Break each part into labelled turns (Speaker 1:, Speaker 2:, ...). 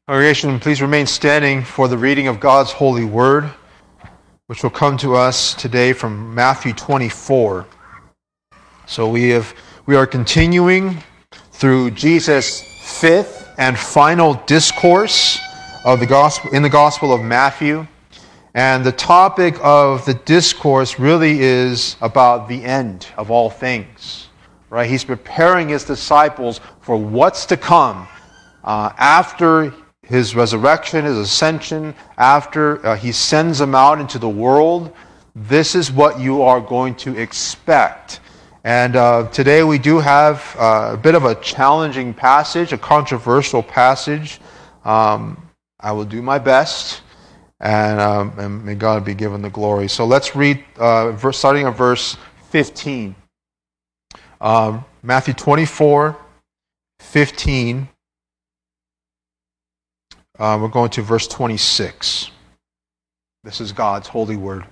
Speaker 1: Congregation, please remain standing for the reading of God's holy word, which will come to us today from Matthew 24. So we are continuing through Jesus' fifth and final discourse of the gospel in the Gospel of Matthew. And the topic of the discourse really is about the end of all things. Right? He's preparing his disciples for what's to come after his resurrection, his ascension, after he sends them out into the world. This is what you are going to expect. And today we do have a bit of a challenging passage, a controversial passage. I will do my best, and may God be given the glory. So let's read, starting at verse 15. Matthew 24, 15. We're going to verse 26. This is God's holy word.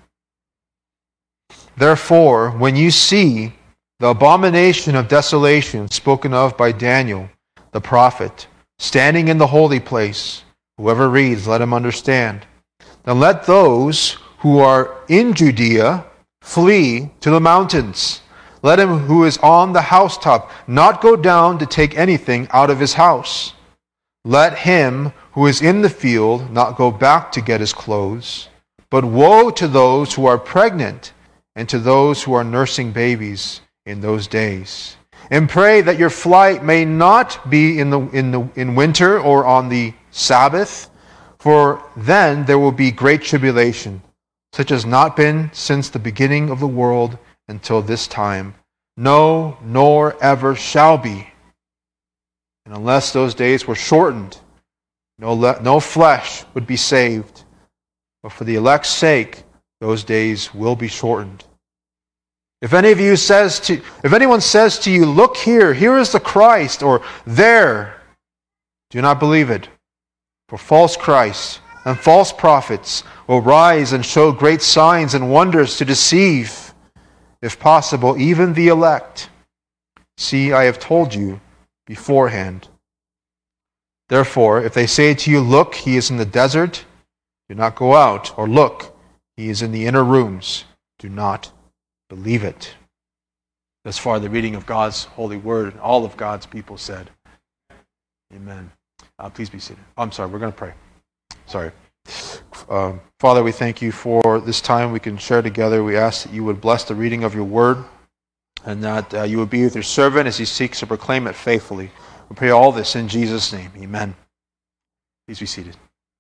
Speaker 1: Therefore, when you see the abomination of desolation spoken of by Daniel, the prophet, standing in the holy place, whoever reads, let him understand. Then let those who are in Judea flee to the mountains. Let him who is on the housetop not go down to take anything out of his house. Let him who is in the field not go back to get his clothes. But woe to those who are pregnant and to those who are nursing babies in those days. And pray that your flight may not be in winter or on the Sabbath, for then there will be great tribulation, such as not been since the beginning of the world until this time. No, nor ever shall be. And unless those days were shortened, no flesh would be saved. But for the elect's sake, those days will be shortened. If anyone says to you, look here is the Christ, or there, do not believe it. For false Christs and false prophets will rise and show great signs and wonders to deceive, if possible, even the elect. See, I have told you beforehand. Therefore, if they say to you, look, he is in the desert, do not go out, or look, he is in the inner rooms, do not believe it. Thus far, the reading of God's holy word, and all of God's people said, Amen. Please be seated. I'm sorry, we're going to pray. Sorry. Father, we thank you for this time we can share together. We ask that you would bless the reading of your word, and that you would be with your servant as he seeks to proclaim it faithfully. We pray all this in Jesus' name. Amen. Please be seated.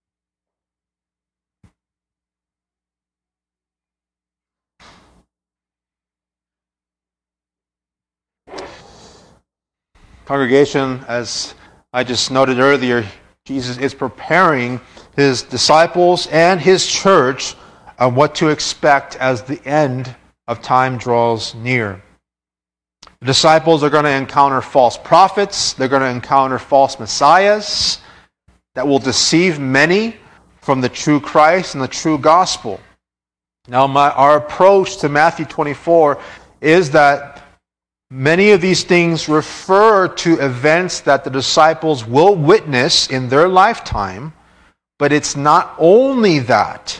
Speaker 1: Congregation, as I just noted earlier, Jesus is preparing his disciples and his church on what to expect as the end of time draws near. The disciples are going to encounter false prophets. They're going to encounter false messiahs that will deceive many from the true Christ and the true gospel. Now, our approach to Matthew 24 is that many of these things refer to events that the disciples will witness in their lifetime, but it's not only that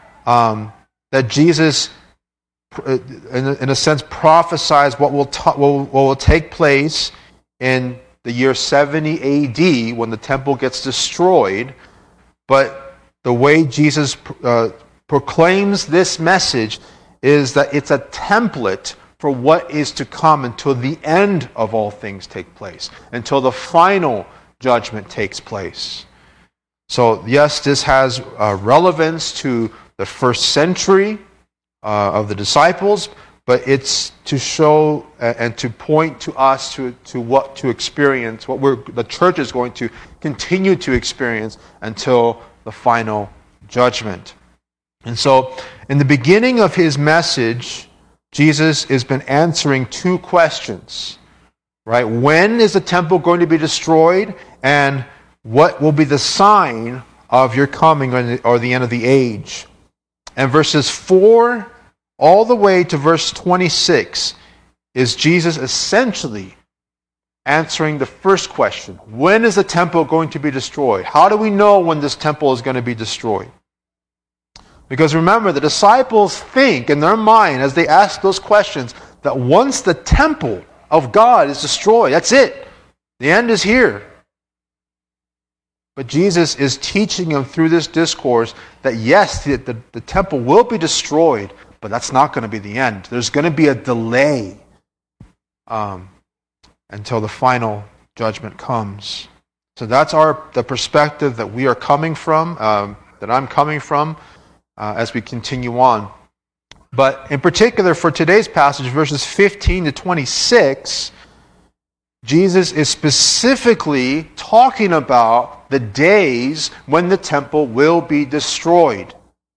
Speaker 1: Jesus, in a sense, prophesies what will take place in the year 70 A.D. when the temple gets destroyed. But the way Jesus proclaims this message is that it's a template for what is to come until the end of all things take place, until the final judgment takes place. So yes, this has relevance to the first century of the disciples, but it's to show and to point to us to what to experience, the church is going to continue to experience until the final judgment. And so, in the beginning of his message, Jesus has been answering two questions, right? When is the temple going to be destroyed? And what will be the sign of your coming or the end of the age? And verses 4 all the way to verse 26 is Jesus essentially answering the first question. When is the temple going to be destroyed? How do we know when this temple is going to be destroyed? Because remember, the disciples think in their mind as they ask those questions that once the temple of God is destroyed, that's it. The end is here. But Jesus is teaching them through this discourse that yes, the temple will be destroyed, but that's not going to be the end. There's going to be a delay until the final judgment comes. So that's the perspective that we are coming from, that I'm coming from as we continue on. But in particular for today's passage, verses 15 to 26, Jesus is specifically talking about the days when the temple will be destroyed.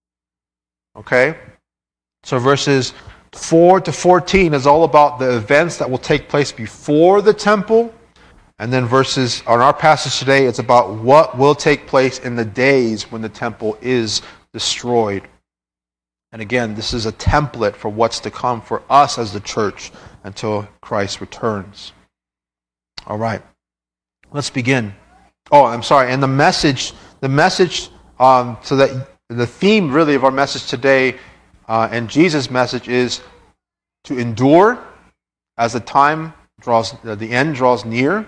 Speaker 1: Okay? So verses 4 to 14 is all about the events that will take place before the temple. And then verses, on our passage today, it's about what will take place in the days when the temple is destroyed. And again, this is a template for what's to come for us as the church until Christ returns. All right, let's begin. Oh, I'm sorry. And the message, so that the theme really of our message today and Jesus' message is to endure as the end draws near.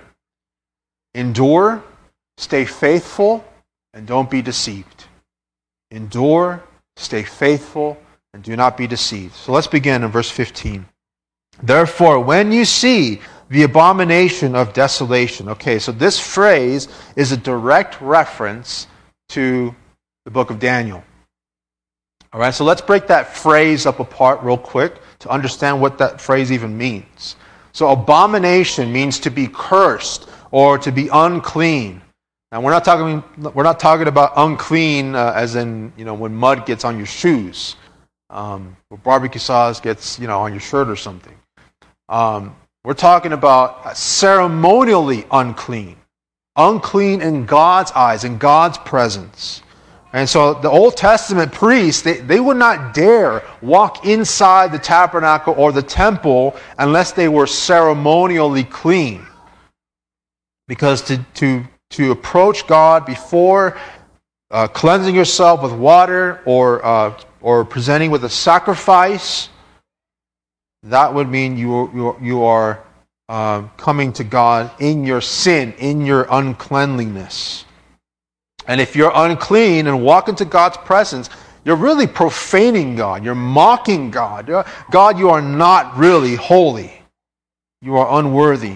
Speaker 1: Endure, stay faithful, and don't be deceived. Endure, stay faithful, and do not be deceived. So let's begin in verse 15. Therefore, when you see the abomination of desolation. Okay, so this phrase is a direct reference to the book of Daniel. All right, so let's break that phrase up apart real quick to understand what that phrase even means. So abomination means to be cursed or to be unclean. Now we're not talking about unclean as in when mud gets on your shoes, or barbecue sauce gets on your shirt or something. We're talking about ceremonially unclean. Unclean in God's eyes, in God's presence. And so the Old Testament priests, they would not dare walk inside the tabernacle or the temple unless they were ceremonially clean. Because to approach God before cleansing yourself with water or presenting with a sacrifice, that would mean you are coming to God in your sin, in your uncleanliness. And if you're unclean and walk into God's presence, you're really profaning God. You're mocking God. God, you are not really holy. You are unworthy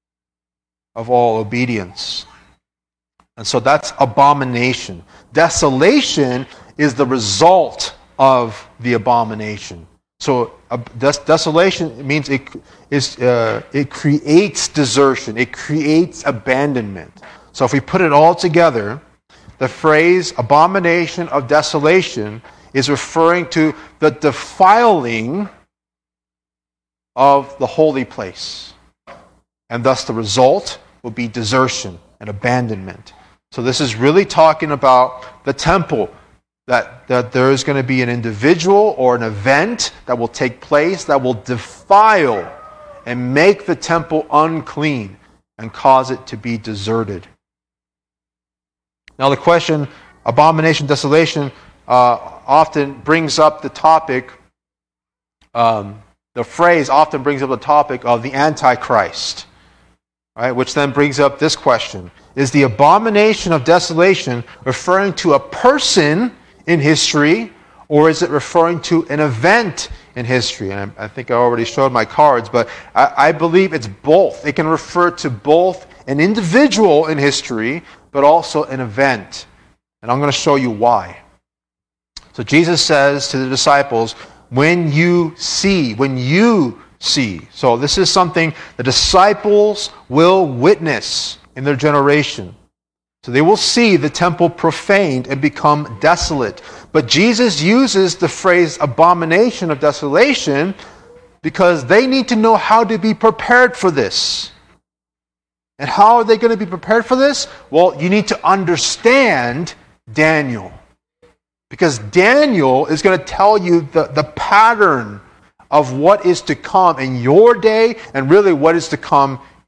Speaker 1: of all obedience. And so that's abomination. Desolation is the result of the abomination. So desolation means it creates desertion. It creates abandonment. So if we put it all together, the phrase abomination of desolation is referring to the defiling of the holy place. And thus the result will be desertion and abandonment. So this is really talking about the temple, that there is going to be an individual or an event that will take place that will defile and make the temple unclean and cause it to be deserted. Now the question, abomination, desolation, often brings up the topic, the phrase often brings up the topic of the Antichrist, right? Which then brings up this question. Is the abomination of desolation referring to a person in history, or is it referring to an event in history? And I think I already showed my cards, but I believe it's both. It can refer to both an individual in history, but also an event. And I'm going to show you why. So Jesus says to the disciples, when you see. So this is something the disciples will witness in their generation. So they will see the temple profaned and become desolate. But Jesus uses the phrase abomination of desolation because they need to know how to be prepared for this. And how are they going to be prepared for this? Well, you need to understand Daniel. Because Daniel is going to tell you the pattern of what is to come in your day and really what is to come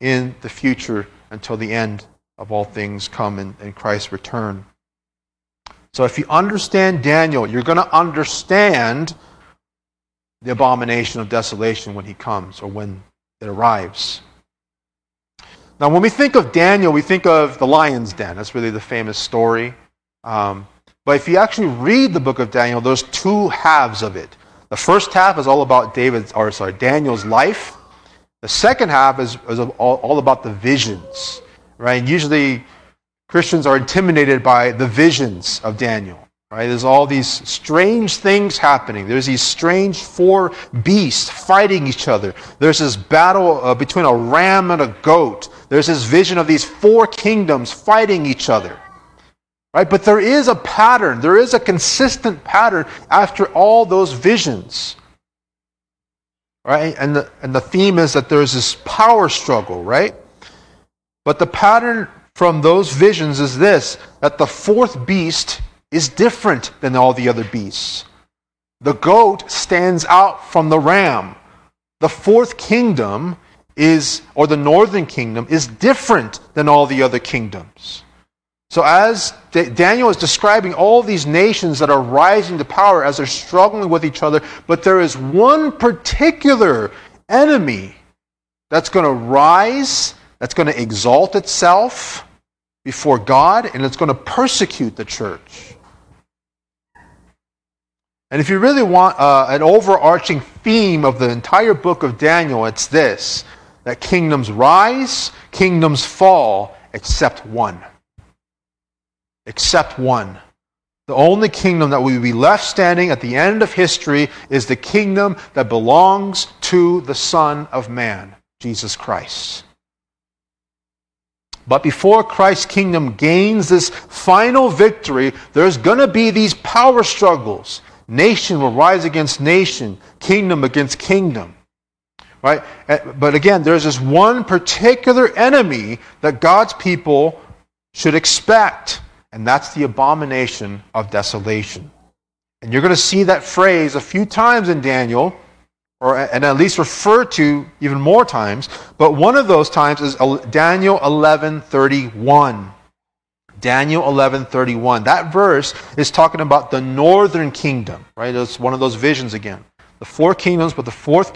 Speaker 1: in the future until the end of all things come in Christ's return. So if you understand Daniel, you're going to understand the abomination of desolation when he comes or when it arrives. Now, when we think of Daniel, we think of the lion's den. That's really the famous story. But if you actually read the book of Daniel, there's two halves of it. The first half is all about Daniel's life. The second half is all about the visions, right? And usually Christians are intimidated by the visions of Daniel, right? There's all these strange things happening. There's these strange four beasts fighting each other. There's this battle between a ram and a goat. There's this vision of these four kingdoms fighting each other, right? But there is a pattern. There is a consistent pattern after all those visions, right? And the theme is that there's this power struggle, right? But the pattern from those visions is this, that the fourth beast is different than all the other beasts. The goat stands out from the ram. The fourth kingdom or the northern kingdom, is different than all the other kingdoms. So as Daniel is describing all these nations that are rising to power as they're struggling with each other, but there is one particular enemy that's going to rise, that's going to exalt itself before God, and it's going to persecute the church. And if you really want an overarching theme of the entire book of Daniel, it's this, that kingdoms rise, kingdoms fall, except one. Except one. The only kingdom that will be left standing at the end of history is the kingdom that belongs to the Son of Man, Jesus Christ. But before Christ's kingdom gains this final victory, there's going to be these power struggles. Nation will rise against nation, kingdom against kingdom. Right? But again, there's this one particular enemy that God's people should expect, and that's the abomination of desolation. And you're going to see that phrase a few times in Daniel, and at least referred to even more times, but one of those times is Daniel 11:31. Daniel 11:31. That verse is talking about the northern kingdom, right? It's one of those visions again. The four kingdoms, but the fourth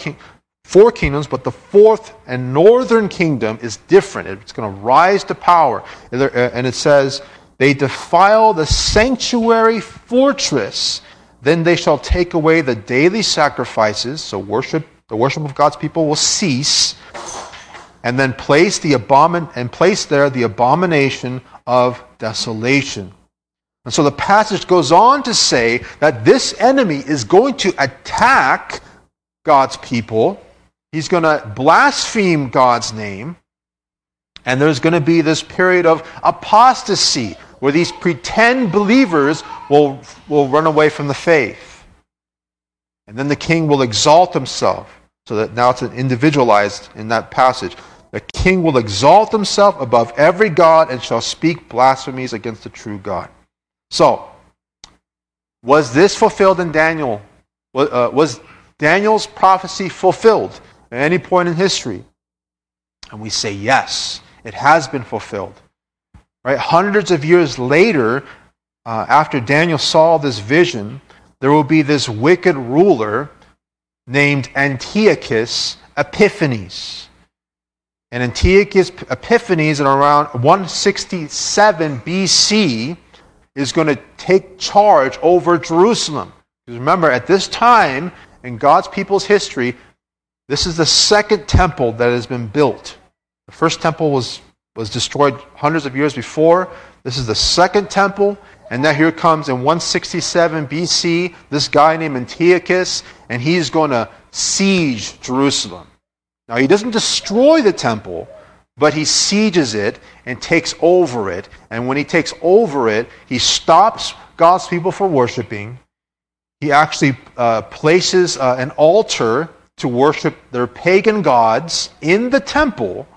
Speaker 1: and northern kingdom is different. It's going to rise to power. And it says, they defile the sanctuary fortress, then they shall take away the daily sacrifices, so the worship of God's people will cease, and then place there the abomination of desolation. And so the passage goes on to say that this enemy is going to attack God's people. He's going to blaspheme God's name. And there's going to be this period of apostasy where these pretend believers will run away from the faith. And then the king will exalt himself. So that now it's individualized in that passage. The king will exalt himself above every god and shall speak blasphemies against the true God. So, was this fulfilled in Daniel? Was Daniel's prophecy fulfilled at any point in history? And we say yes, it has been fulfilled. Right? Hundreds of years later, after Daniel saw this vision, there will be this wicked ruler named Antiochus Epiphanes. And Antiochus Epiphanes in around 167 BC is going to take charge over Jerusalem. Because remember, at this time in God's people's history, this is the second temple that has been built. The first temple was destroyed hundreds of years before. This is the second temple. And now here comes in 167 BC, this guy named Antiochus, and he's going to siege Jerusalem. Now, he doesn't destroy the temple, but he sieges it and takes over it. And when he takes over it, he stops God's people from worshiping. He actually places an altar to worship their pagan gods in the temple.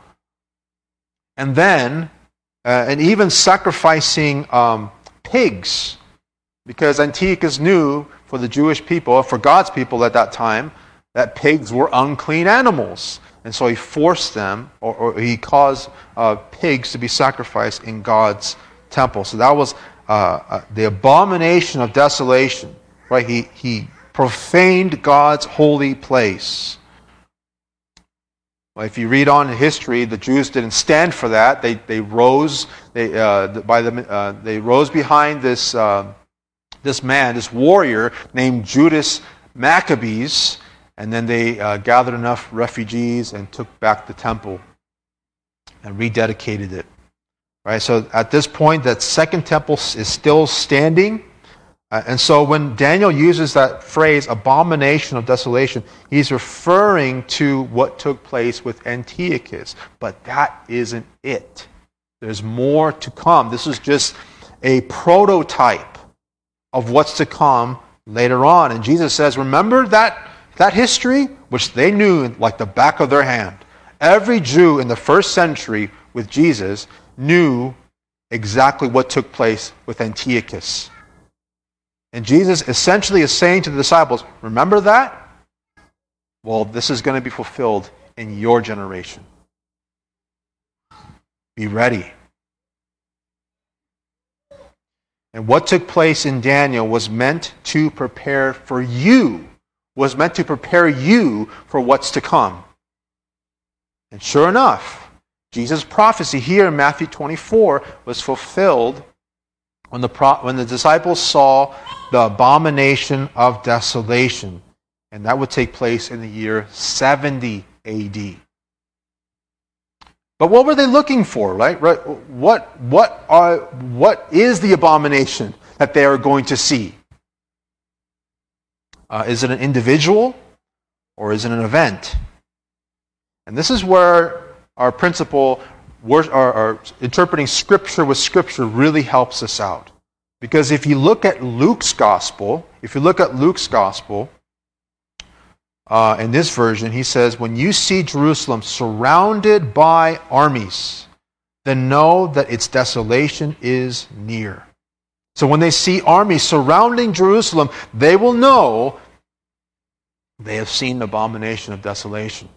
Speaker 1: And then, and even sacrificing pigs. Because Antiochus knew for the Jewish people, for God's people at that time, that pigs were unclean animals. And so he forced them, or he caused pigs to be sacrificed in God's temple. So that was the abomination of desolation. Right? He profaned God's holy place. Well, if you read on in history, the Jews didn't stand for that. They rose. They rose behind this man, this warrior named Judas Maccabees. And then they gathered enough refugees and took back the temple and rededicated it. Right? So at this point, that second temple is still standing. And so when Daniel uses that phrase, abomination of desolation, he's referring to what took place with Antiochus. But that isn't it. There's more to come. This is just a prototype of what's to come later on. And Jesus says, remember that history, which they knew like the back of their hand. Every Jew in the first century with Jesus knew exactly what took place with Antiochus. And Jesus essentially is saying to the disciples, remember that? Well, this is going to be fulfilled in your generation. Be ready. And what took place in Daniel was meant to prepare for you, was meant to prepare you for what's to come. And sure enough, Jesus' prophecy here in Matthew 24 was fulfilled when the disciples saw the abomination of desolation. And that would take place in the year 70 AD. But what were they looking for, right? What is the abomination that they are going to see? Is it an individual or is it an event? And this is where our principle, our interpreting Scripture with Scripture really helps us out. Because if you look at Luke's Gospel, in this version, he says, when you see Jerusalem surrounded by armies, then know that its desolation is near. So when they see armies surrounding Jerusalem, they will know they have seen an abomination of desolation.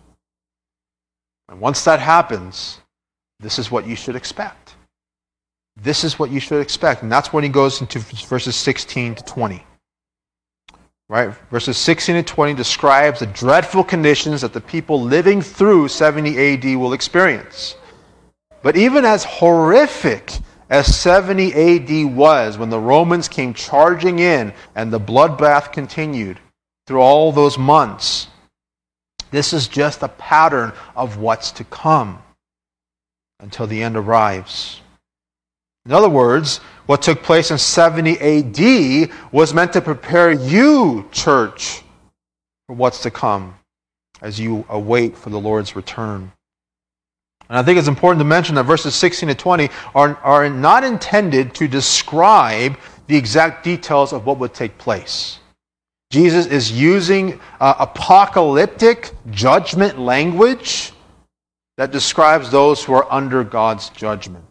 Speaker 1: And once that happens, this is what you should expect. This is what you should expect. And that's when he goes into verses 16 to 20. Right? Verses 16 to 20 describes the dreadful conditions that the people living through 70 AD will experience. But even as horrific as 70 AD was, when the Romans came charging in and the bloodbath continued through all those months, this is just a pattern of what's to come until the end arrives. In other words, what took place in 70 AD was meant to prepare you, church, for what's to come as you await for the Lord's return. And I think it's important to mention that verses 16 to 20 are not intended to describe the exact details of what would take place. Jesus is using apocalyptic judgment language that describes those who are under God's judgment.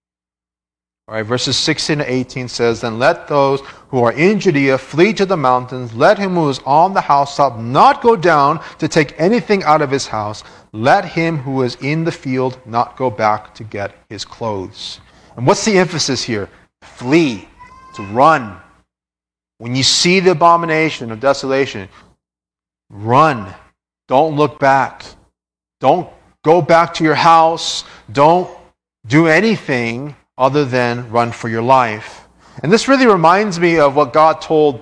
Speaker 1: All right, verses 16 to 18 says, then let those who are in Judea flee to the mountains. Let him who is on the housetop not go down to take anything out of his house. Let him who is in the field not go back to get his clothes. And what's the emphasis here? Flee, to run. When you see the abomination of desolation, run. Don't look back. Don't go back to your house. Don't do anything other than run for your life. And this really reminds me of what God told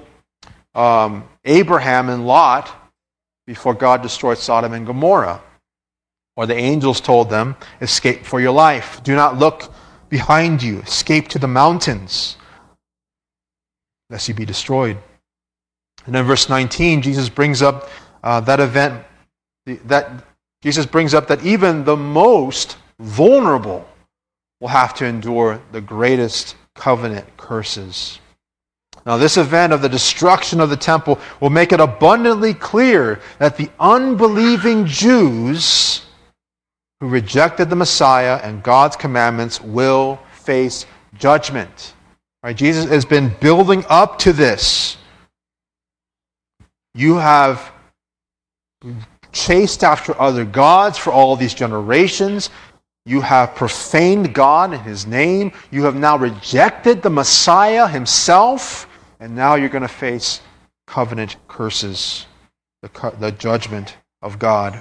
Speaker 1: Abraham and Lot before God destroyed Sodom and Gomorrah. Or the angels told them, escape for your life. Do not look behind you. Escape to the mountains, lest you be destroyed. And then verse 19, Jesus brings up that event, Jesus brings up that even the most vulnerable will have to endure the greatest covenant curses. Now, this event of the destruction of the temple will make it abundantly clear that the unbelieving Jews who rejected the Messiah and God's commandments will face judgment. Right? Jesus has been building up to this. You have chased after other gods for all these generations. You have profaned God and His name. You have now rejected the Messiah Himself. And now you're going to face covenant curses, the judgment of God.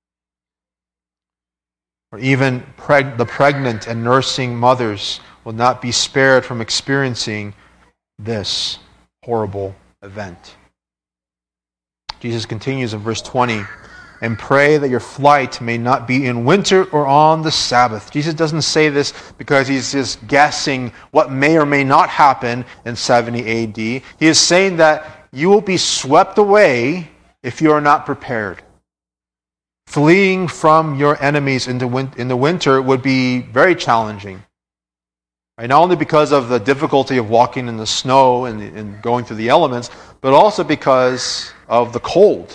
Speaker 1: Or even the pregnant and nursing mothers will not be spared from experiencing this horrible event. Jesus continues in verse 20, and pray that your flight may not be in winter or on the Sabbath. Jesus doesn't say this because He's just guessing what may or may not happen in 70 A.D. He is saying that you will be swept away if you are not prepared. Fleeing from your enemies in the winter would be very challenging. Right? Not only because of the difficulty of walking in the snow and going through the elements, but also because of the cold.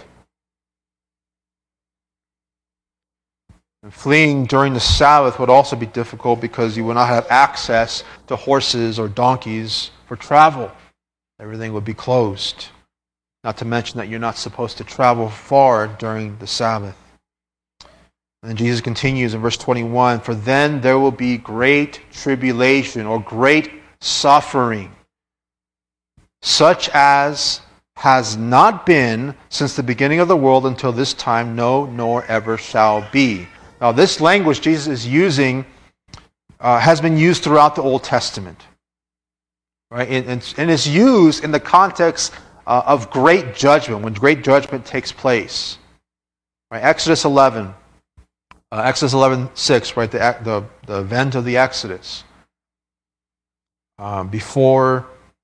Speaker 1: And fleeing during the Sabbath would also be difficult because you would not have access to horses or donkeys for travel. Everything would be closed. Not to mention that you're not supposed to travel far during the Sabbath. And then Jesus continues in verse 21, for then there will be great tribulation or great suffering, such as has not been since the beginning of the world until this time, no, nor ever shall be. Now this language Jesus is using has been used throughout the Old Testament. Right? And it's used in the context of great judgment, when great judgment takes place. Right? Exodus 11:6, right? The event of the Exodus. Before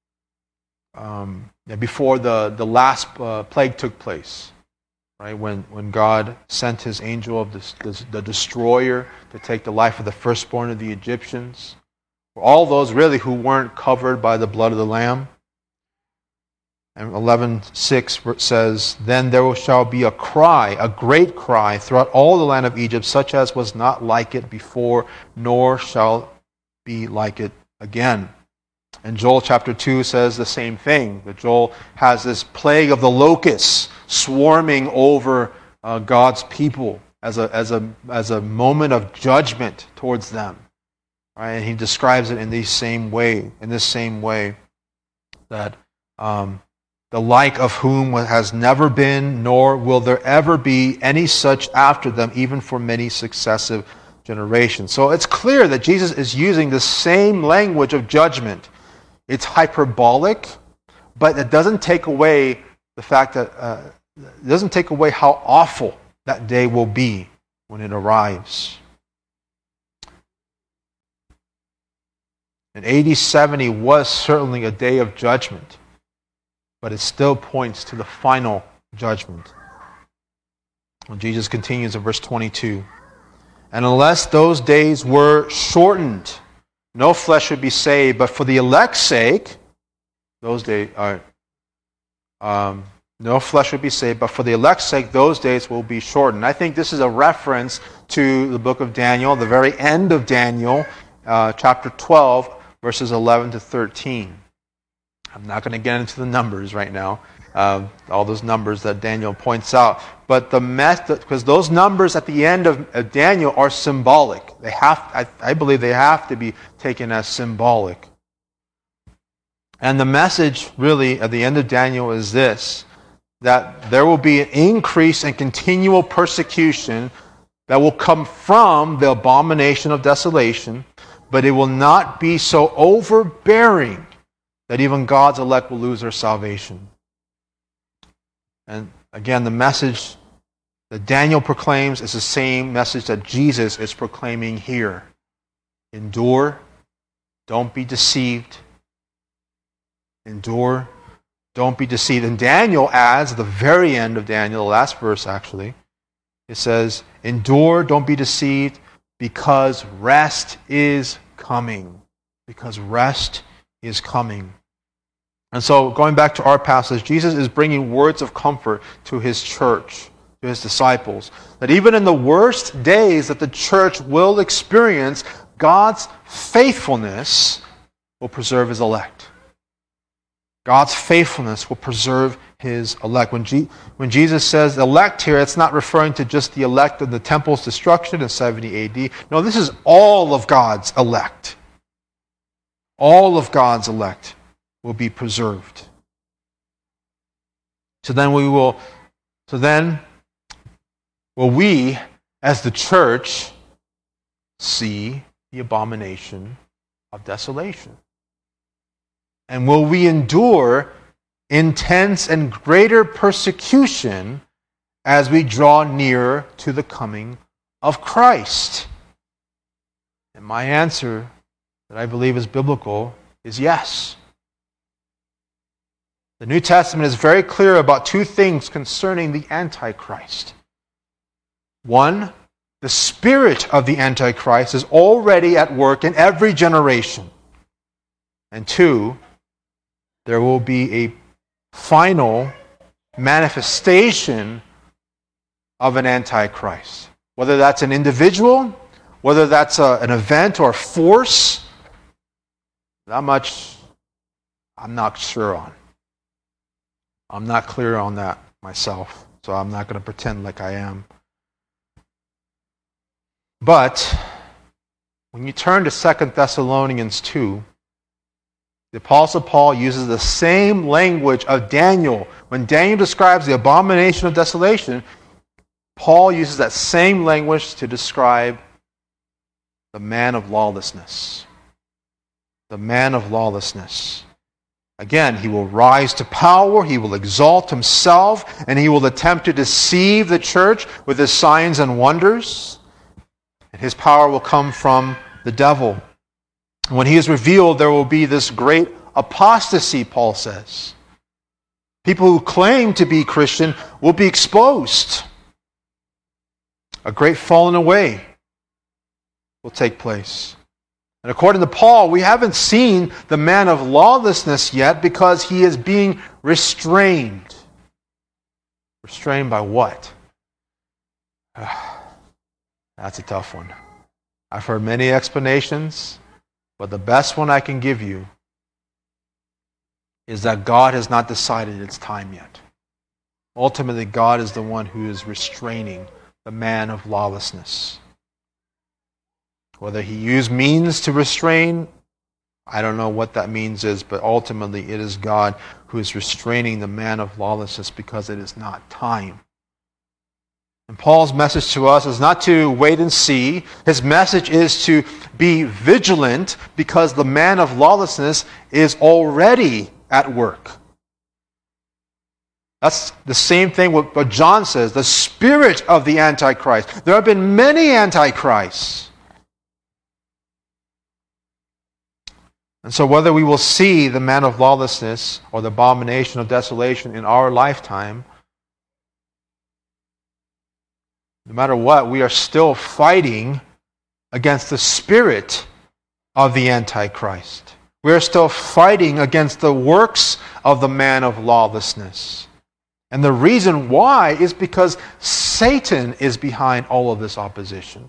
Speaker 1: the last plague took place, right? When God sent His angel of the destroyer to take the life of the firstborn of the Egyptians, all those really who weren't covered by the blood of the Lamb. And 11:6 says, then there shall be a cry, a great cry, throughout all the land of Egypt, such as was not like it before, nor shall be like it again. And Joel chapter 2 says the same thing. That Joel has this plague of the locusts swarming over God's people as a moment of judgment towards them. Right? And he describes it in this same way, that the like of whom has never been, nor will there ever be any such after them, even for many successive generations. So it's clear that Jesus is using the same language of judgment. It's hyperbolic, but it doesn't take away the fact that it doesn't take away how awful that day will be when it arrives. And AD 70 was certainly a day of judgment, but it still points to the final judgment. When Jesus continues in verse 22, and unless those days were shortened, no flesh would be saved, but for the elect's sake, those days are no flesh would be saved, but for the elect's sake, those days will be shortened. I think this is a reference to the book of Daniel, the very end of Daniel, chapter 12, verses 11 to 13. I'm not going to get into the numbers right now, all those numbers that Daniel points out. But the method, because those numbers at the end of Daniel are symbolic. I believe they have to be taken as symbolic. And the message really at the end of Daniel is this, that there will be an increase in continual persecution that will come from the abomination of desolation, but it will not be so overbearing that even God's elect will lose their salvation. And again, the message that Daniel proclaims is the same message that Jesus is proclaiming here. Endure, don't be deceived. Endure, don't be deceived. And Daniel adds, at the very end of Daniel, the last verse actually, it says, endure, don't be deceived, because rest is coming. Because rest is coming. And so, going back to our passage, Jesus is bringing words of comfort to His church, to His disciples, that even in the worst days that the church will experience, God's faithfulness will preserve His elect. God's faithfulness will preserve His elect. When Jesus says elect here, it's not referring to just the elect of the temple's destruction in 70 AD. No, this is all of God's elect. All of God's elect will be preserved. So then will we, as the church, see the abomination of desolation? And will we endure intense and greater persecution as we draw nearer to the coming of Christ? And my answer, that I believe is biblical, is yes. The New Testament is very clear about two things concerning the Antichrist. One, the spirit of the Antichrist is already at work in every generation. And two, there will be a final manifestation of an Antichrist. Whether that's an individual, whether that's an event or a force, that much I'm not sure on. I'm not clear on that myself, so I'm not going to pretend like I am. But when you turn to 2 Thessalonians 2, the Apostle Paul uses the same language of Daniel. When Daniel describes the abomination of desolation, Paul uses that same language to describe the man of lawlessness. The man of lawlessness. Again, he will rise to power, he will exalt himself, and he will attempt to deceive the church with his signs and wonders. And his power will come from the devil. When he is revealed, there will be this great apostasy, Paul says. People who claim to be Christian will be exposed. A great falling away will take place. And according to Paul, we haven't seen the man of lawlessness yet because he is being restrained. Restrained by what? That's a tough one. I've heard many explanations. But the best one I can give you is that God has not decided its time yet. Ultimately, God is the one who is restraining the man of lawlessness. Whether he used means to restrain, I don't know what that means is, but ultimately it is God who is restraining the man of lawlessness because it is not time. And Paul's message to us is not to wait and see. His message is to be vigilant because the man of lawlessness is already at work. That's the same thing with what John says, the spirit of the Antichrist. There have been many Antichrists. And so whether we will see the man of lawlessness or the abomination of desolation in our lifetime, no matter what, we are still fighting against the spirit of the Antichrist. We are still fighting against the works of the man of lawlessness. And the reason why is because Satan is behind all of this opposition.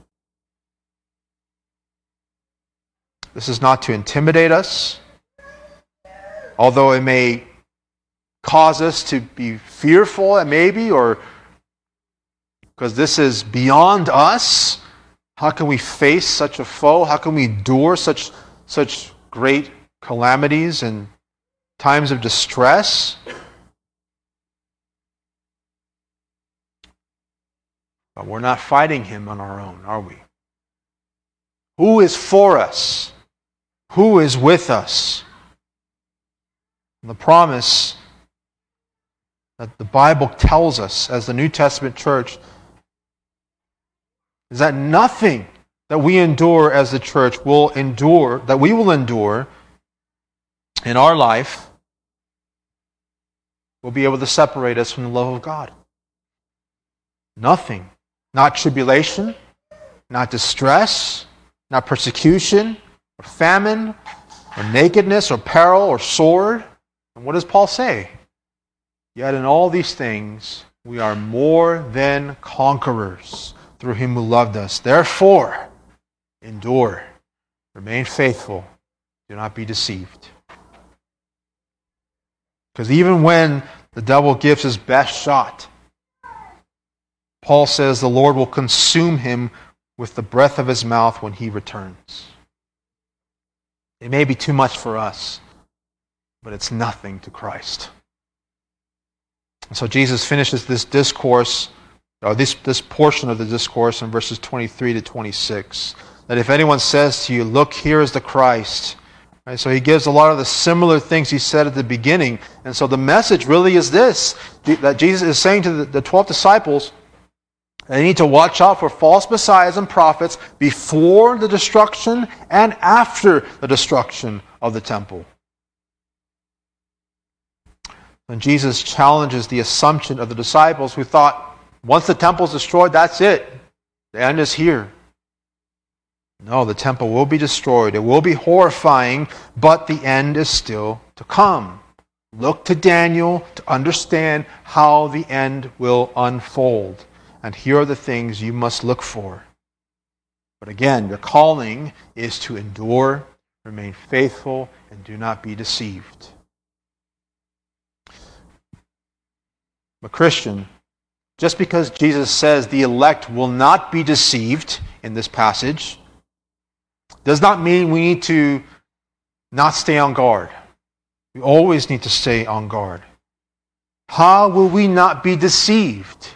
Speaker 1: This is not to intimidate us, although it may cause us to be fearful, maybe, or because this is beyond us. How can we face such a foe? How can we endure such great calamities and times of distress? But we're not fighting him on our own, are we? Who is for us? Who is with us? And the promise that the Bible tells us as the New Testament church is that nothing that we endure as the church that we will endure in our life will be able to separate us from the love of God. Nothing. Not tribulation, not distress, not persecution, or famine, or nakedness, or peril, or sword. And what does Paul say? Yet in all these things we are more than conquerors through him who loved us. Therefore, endure, remain faithful, do not be deceived. Because even when the devil gives his best shot, Paul says the Lord will consume him with the breath of his mouth when he returns. It may be too much for us, but it's nothing to Christ. And so Jesus finishes this discourse, or this portion of the discourse in verses 23 to 26, that if anyone says to you, look, here is the Christ. Right? So he gives a lot of the similar things he said at the beginning. And so the message really is this, that Jesus is saying to the 12 disciples, they need to watch out for false messiahs and prophets before the destruction and after the destruction of the temple. And Jesus challenges the assumption of the disciples who thought, once the temple is destroyed, that's it. The end is here. No, the temple will be destroyed. It will be horrifying, but the end is still to come. Look to Daniel to understand how the end will unfold. And here are the things you must look for. But again, your calling is to endure, remain faithful, and do not be deceived. But Christian, just because Jesus says the elect will not be deceived in this passage, does not mean we need to not stay on guard. We always need to stay on guard. How will we not be deceived?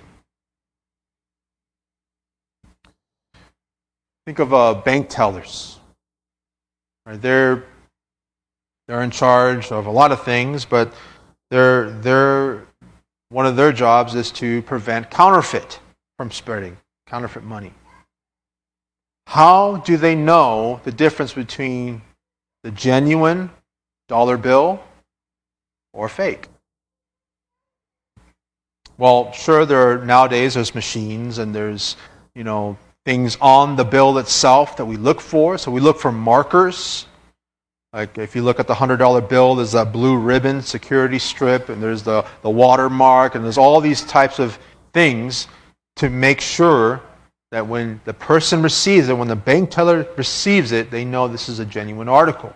Speaker 1: Think of bank tellers. Right, they're in charge of a lot of things, but they're one of their jobs is to prevent counterfeit from spreading, counterfeit money. How do they know the difference between the genuine dollar bill or fake? Well, sure, nowadays there's machines and there's, things on the bill itself that we look for. So we look for markers. Like if you look at the $100 bill, there's that blue ribbon security strip, and there's the watermark, and there's all these types of things to make sure that when the person receives it, when the bank teller receives it, they know this is a genuine article.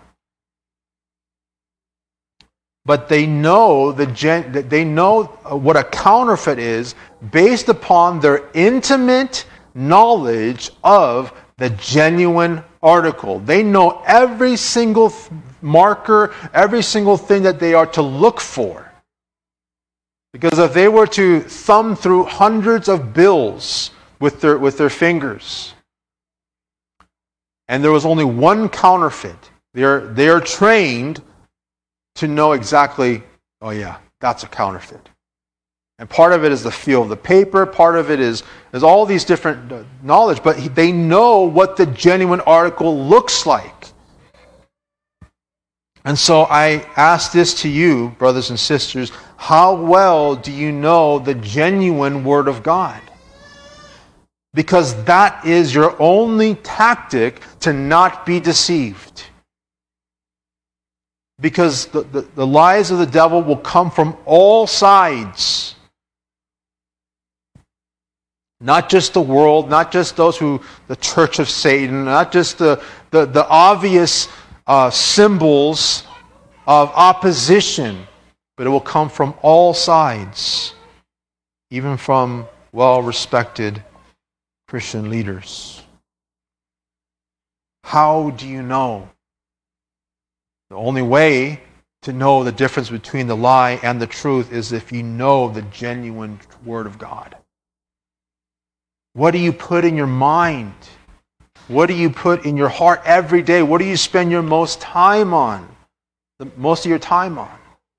Speaker 1: But they know what a counterfeit is based upon their intimate knowledge of the genuine article. They know every single marker, every single thing that they are to look for. Because if they were to thumb through hundreds of bills with their fingers, and there was only one counterfeit, they are trained to know exactly, oh yeah, that's a counterfeit. And part of it is the feel of the paper, part of it is all these different knowledge, but they know what the genuine article looks like. And so I ask this to you, brothers and sisters, how well do you know the genuine Word of God? Because that is your only tactic to not be deceived. Because the lies of the devil will come from all sides. Not just the world, not just the church of Satan, not just the obvious symbols of opposition, but it will come from all sides, even from well-respected Christian leaders. How do you know? The only way to know the difference between the lie and the truth is if you know the genuine Word of God. What do you put in your mind? What do you put in your heart every day? What do you spend your most time on? Most of your time on?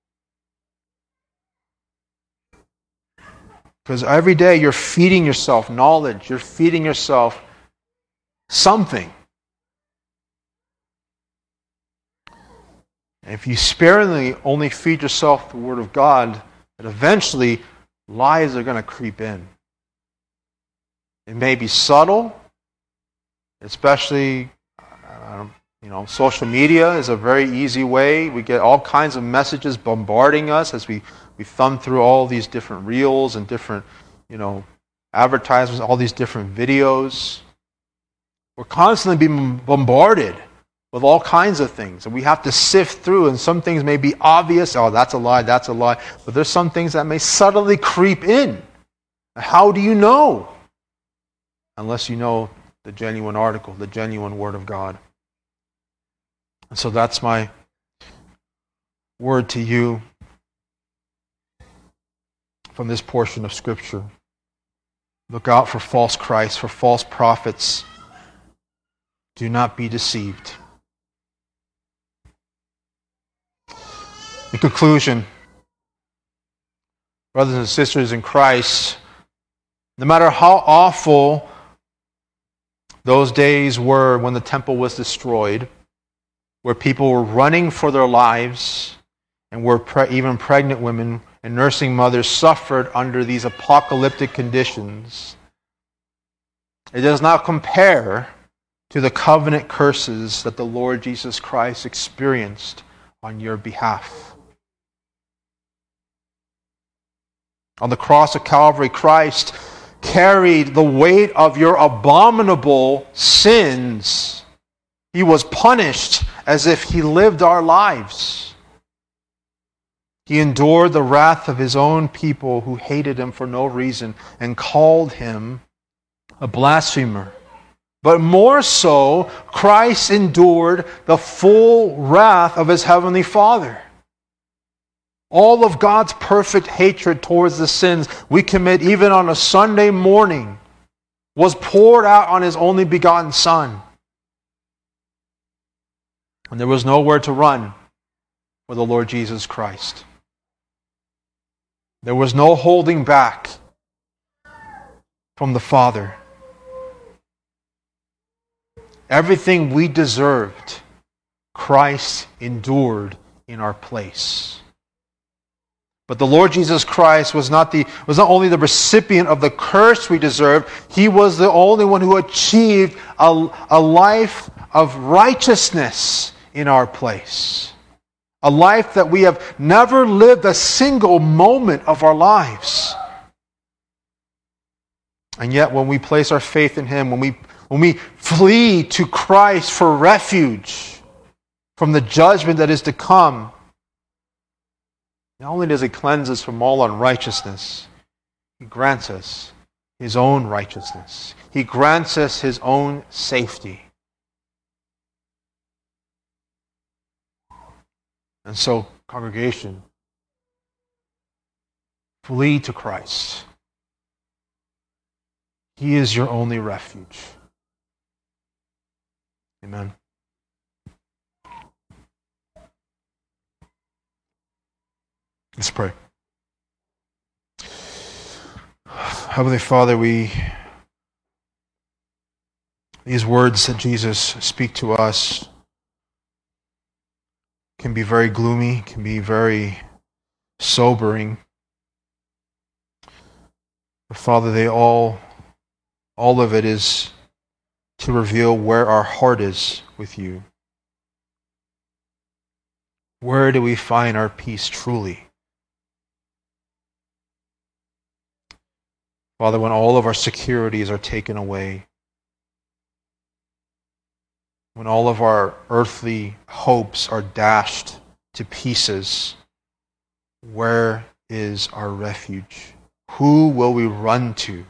Speaker 1: Because every day you're feeding yourself knowledge. You're feeding yourself something. And if you sparingly only feed yourself the Word of God, then eventually lies are going to creep in. It may be subtle, especially, social media is a very easy way. We get all kinds of messages bombarding us as we thumb through all these different reels and different, advertisements, all these different videos. We're constantly being bombarded with all kinds of things. And we have to sift through, and some things may be obvious. Oh, that's a lie, that's a lie. But there's some things that may subtly creep in. How do you know? Unless you know the genuine article, the genuine Word of God. And so that's my word to you from this portion of Scripture. Look out for false Christs, for false prophets. Do not be deceived. In conclusion, brothers and sisters in Christ, no matter how awful those days were when the temple was destroyed, where people were running for their lives, and where even pregnant women and nursing mothers suffered under these apocalyptic conditions, it does not compare to the covenant curses that the Lord Jesus Christ experienced on your behalf. On the cross of Calvary, Christ carried the weight of your abominable sins. He was punished as if He lived our lives. He endured the wrath of His own people who hated Him for no reason and called Him a blasphemer. But more so, Christ endured the full wrath of His Heavenly Father. All of God's perfect hatred towards the sins we commit even on a Sunday morning was poured out on His only begotten Son. And there was nowhere to run for the Lord Jesus Christ. There was no holding back from the Father. Everything we deserved, Christ endured in our place. But the Lord Jesus Christ was not only the recipient of the curse we deserved, He was the only one who achieved a life of righteousness in our place. A life that we have never lived a single moment of our lives. And yet when we place our faith in Him, when we flee to Christ for refuge from the judgment that is to come, not only does He cleanse us from all unrighteousness, He grants us His own righteousness. He grants us His own safety. And so, congregation, flee to Christ. He is your only refuge. Amen. Let's pray. Heavenly Father, these words that Jesus speak to us can be very gloomy, can be very sobering. But Father, all of it is to reveal where our heart is with You. Where do we find our peace truly? Father, when all of our securities are taken away, when all of our earthly hopes are dashed to pieces, where is our refuge? Who will we run to?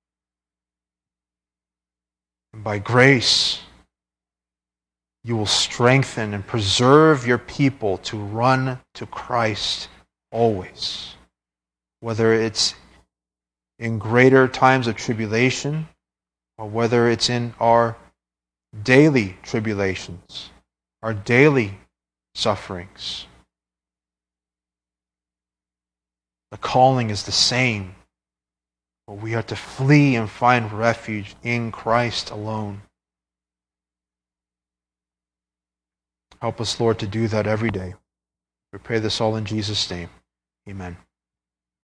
Speaker 1: And by grace, You will strengthen and preserve Your people to run to Christ always. Whether it's in greater times of tribulation, or whether it's in our daily tribulations, our daily sufferings. The calling is the same, but we are to flee and find refuge in Christ alone. Help us, Lord, to do that every day. We pray this all in Jesus' name. Amen.